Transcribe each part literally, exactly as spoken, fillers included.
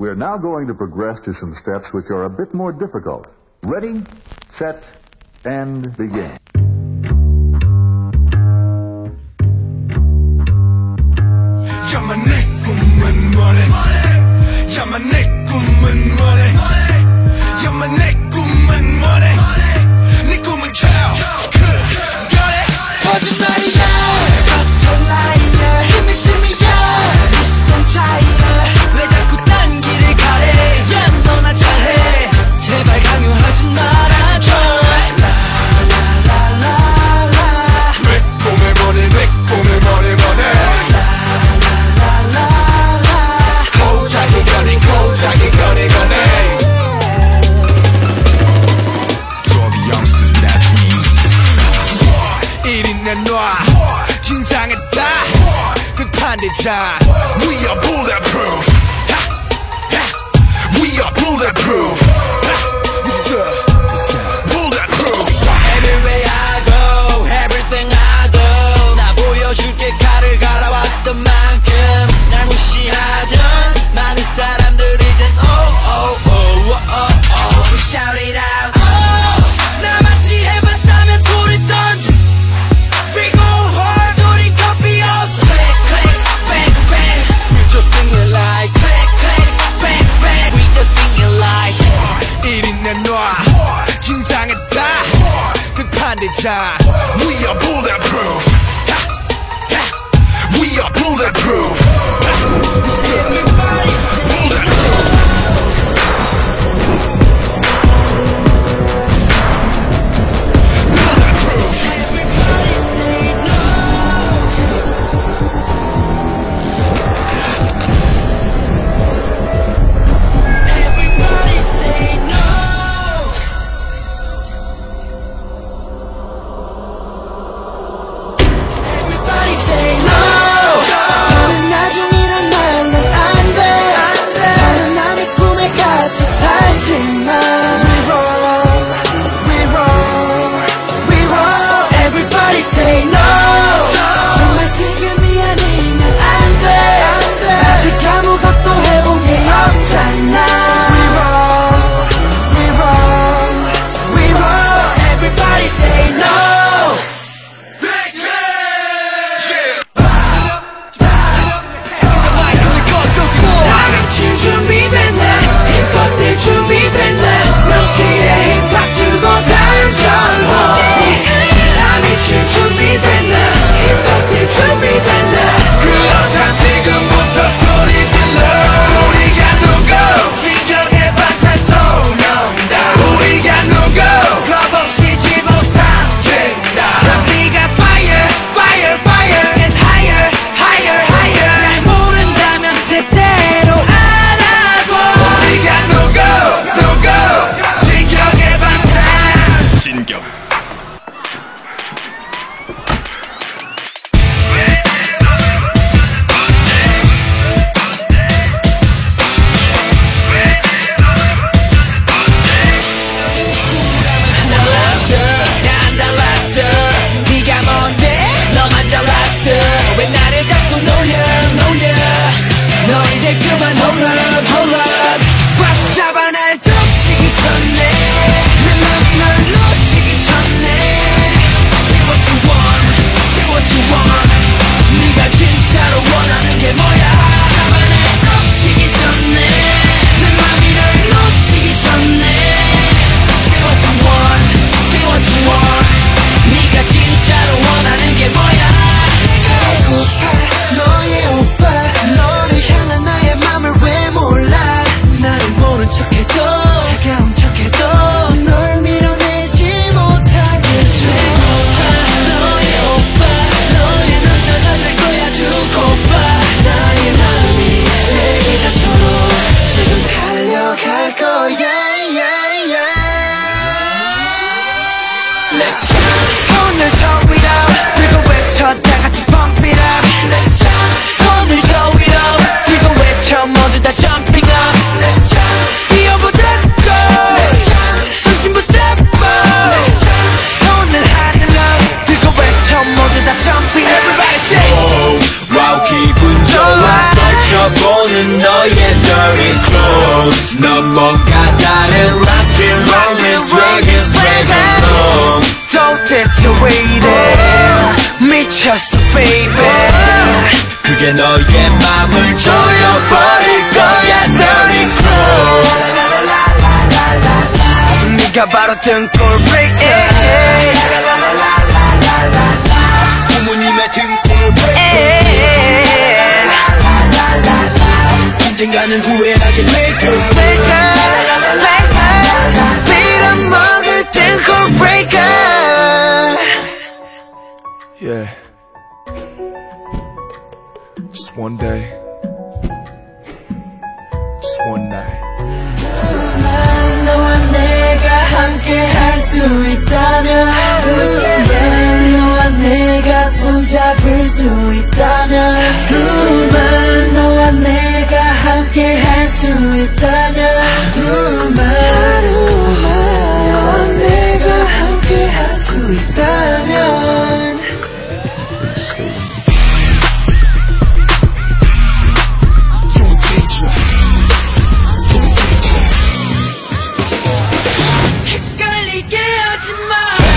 We are now going to progress to some steps which are a bit more difficult. Ready, set, and begin. 야마 내 꿈은 뭐래 야마 내 꿈은 뭐래 야마 내 꿈은 뭐래 네 꿈은 child 그래 거짓말이야 스포트라이트야 힘이 심이야 네 시선 차이야 왜 자꾸 딴 길을 가래 야 너나 잘해 제발 강요하지 말아줘 라라라라라 내 꿈을 보내 내 꿈을 보내 보내 고자기 거리 고자기 거리 거리 Tourbillonces without dreams 일인 내놔 긴장했다 끝판대자 We are bulletproof ha, ha. We are bulletproof ha. What's up? What's up? Bulletproof Everywhere I go Everything I do 나 보여줄게 칼을 갈아왔던 만큼 날 무시하던 많은 사람들이 이젠 oh oh oh oh oh oh We shout it out oh 나같이 해봤다면 돌을 던져 We go hard 우린 커피 없어 Click click bang bang We just sing it like Click click bang bang We just sing it like 일인 내놔 긴장했다 끝판대자 We are bulletproof ha, ha. We are bulletproof Everybody bulletproof Bulletproof Everybody say no Everybody say no Everybody say no 더는 나중이란 말은 안 돼 더는 남의 꿈에 갇혀 살지만 We roll, we roll, we roll Everybody say no 정말 지금이 아니면 안 돼 아직 아무것도 해본 게 없잖아 We roll, we roll, we roll Everybody say no 준비됐네 힙합들 준비됐네 명치에 힙합 주고 던져로 다 미칠 준비됐네 힙합들 준비됐네 그렇다 지금부터 소리 질러 우리가 누구 진정의 방탄소년단 우리가 누구 겁 없이 집어삼킨다 Cause we got fire fire fire and higher higher higher 날 모른다면 제대로 우리가 누구 누구 진격의 방탄 진격 난 달랐어 네가 뭔데 너만 잘났어 왜 나를 자꾸 놀려 놀려 너 이제 그만 hold up hold up 꽉 잡아 날 덮치기 전에 내 맘이 널 놓치기 전에 Say what you want Say what you want 네가 진짜로 원하는 게 뭐야 잡아 날 덮치기 전에 내 맘이 널 놓치기 전에 Say what you want Say what you want 네가 진짜로 원하는 게 뭐야 배고파 너의 오빠 너를 향한 나의 맘을 왜 몰라 나를 모른 척해도 차가운 척해도 널 밀어내지 못하겠어 배고파 너의 오빠 너의 남자가 될 거야 두고 봐 나의 마음이 내게 닿도록 지금 달려갈 거야 yeah, yeah. Let's jump 손을 show it up 들고 외쳐 다 같이 pump it up Let's jump 손을 show it up 들고 외쳐 모두 다 jumping up Let's jump 뛰어보자 go Let's jump 정신 붙잡고 Let's jump 손을 하늘로 들고 외쳐 모두 다 jumping up Everybody say oh wow 기분 좋아 뻗쳐보는 너의 널 dirty clothes 넌 뭔가 다른 rock and roll and swag and swag alone 도대체 왜 이래 미쳤어 baby 그게 너의 맘을 조여버릴 거야 dirty clothes 네가 바로 등골 break 부모님의 등골 break 언젠가는 후회하게 될 거야 빌어먹을 등골 breaker Yeah Just one day Just one night 너와 내가 함께 할 수 있다면 너와 내가 손잡을 수 있다면 너와 내가 함께 할 수 있다면 너와 내가 함께 할 수 있다면 헷갈리게 하지마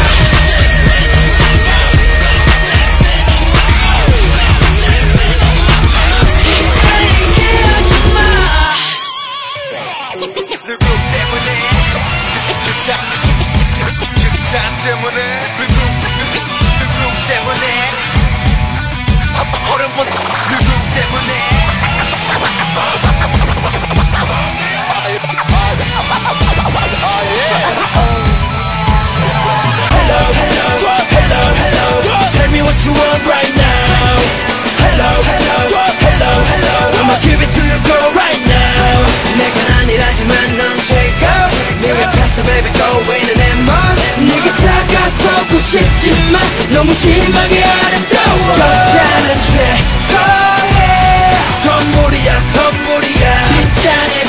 싶지만 너무 심하게 아름다워 여자는 최고의 선물이야 선물이야 진짜 내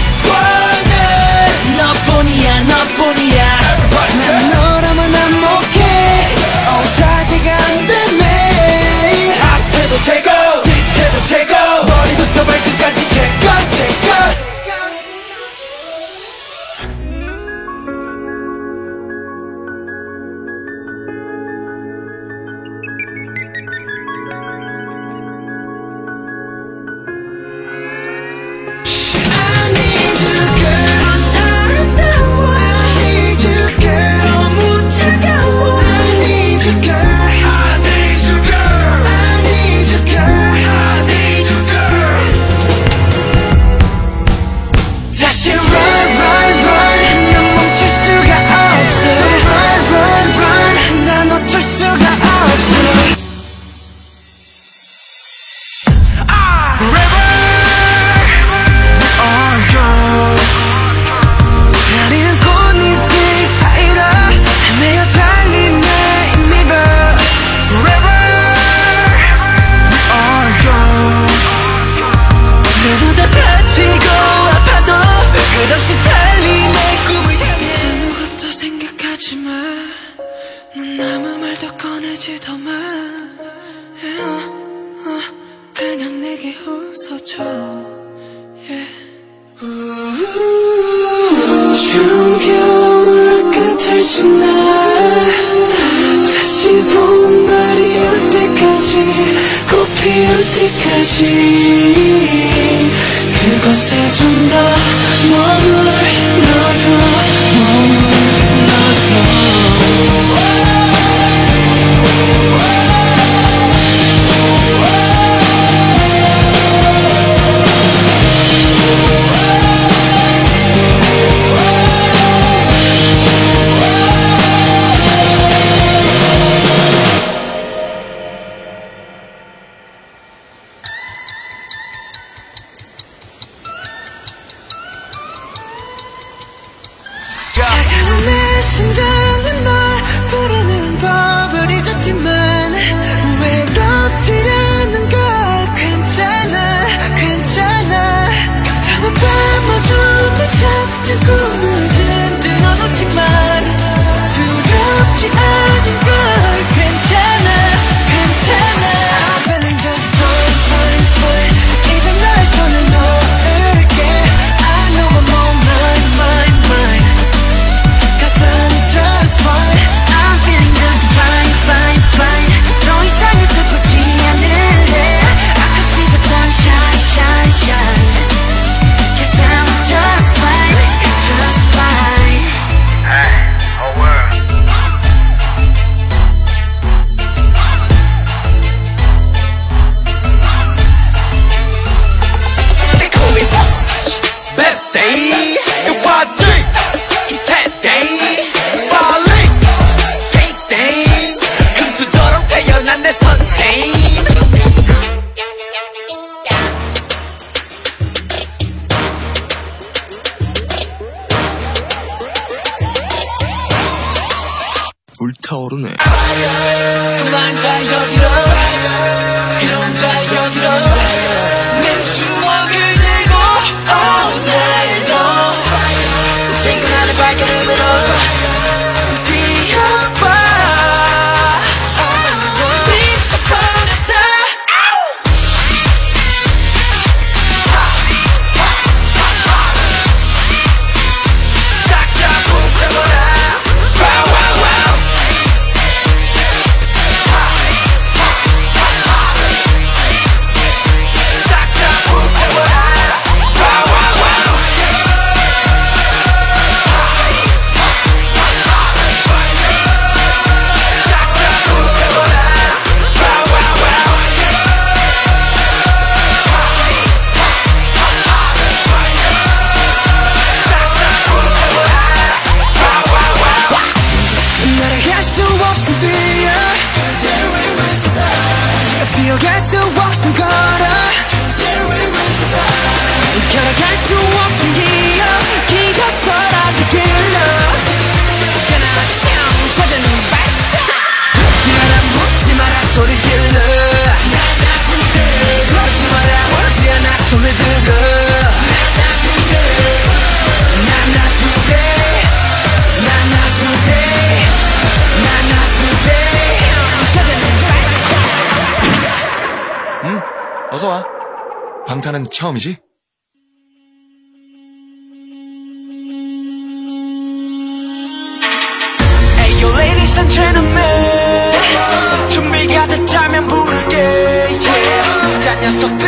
소원은 너뿐이야 너뿐이야 난 너라면 안목해 어사지가 안되네 앞에도 최고 뒤에도 최고 머리부터 발끝까지 최고 최고 넌 아무 말도 꺼내지도 마 그냥 내게 웃어줘 yeah. 추운 겨울 끝을 지나 다시 봄 날이 올 때까지 꽃 피울 때까지 그곳에 좀 더 머물러줘 머물러줘 차가운 내 심장은 널 부르는 법을 잊었지만 외롭지 않는 걸 괜찮아 괜찮아 깜깜한 밤 어둠에 잠든 꿈을 흔들어 놓지만 두렵지 않은 걸 괜찮아 괜찮아 I'm feeling just fine fine 이제 나의 손을 놓을게 타오르네. 그만 자 여기로 그럼 자 여기로 내 추억을 들고 all night long 생각나는 발걸음으로 뛰어봐 미쳐버렸다. 싹 다 붙여버려. Wow wow wow. 싹 다 붙여버려. Wow wow wow. 싹 다 붙여버려. Wow wow wow. 싹 다 붙여버려. Wow wow wow. 날아갈 수 없음 뛰어 뛰어갈 수 없음 걸어 걸어갈 수 없음 기어 기가서라도 길러 그나참 찾아는 발사 묻지 마라 묻지 마라 소리 질러 걸지 마라 걸지 않아 손을 들어 나나 today 나나 today 나나 today 찾아는 발사 응, 어서와. 방탄은 처음이지? Ayo ladies and gentlemen 준비가 됐다면 부를게 yeah. 자 녀석들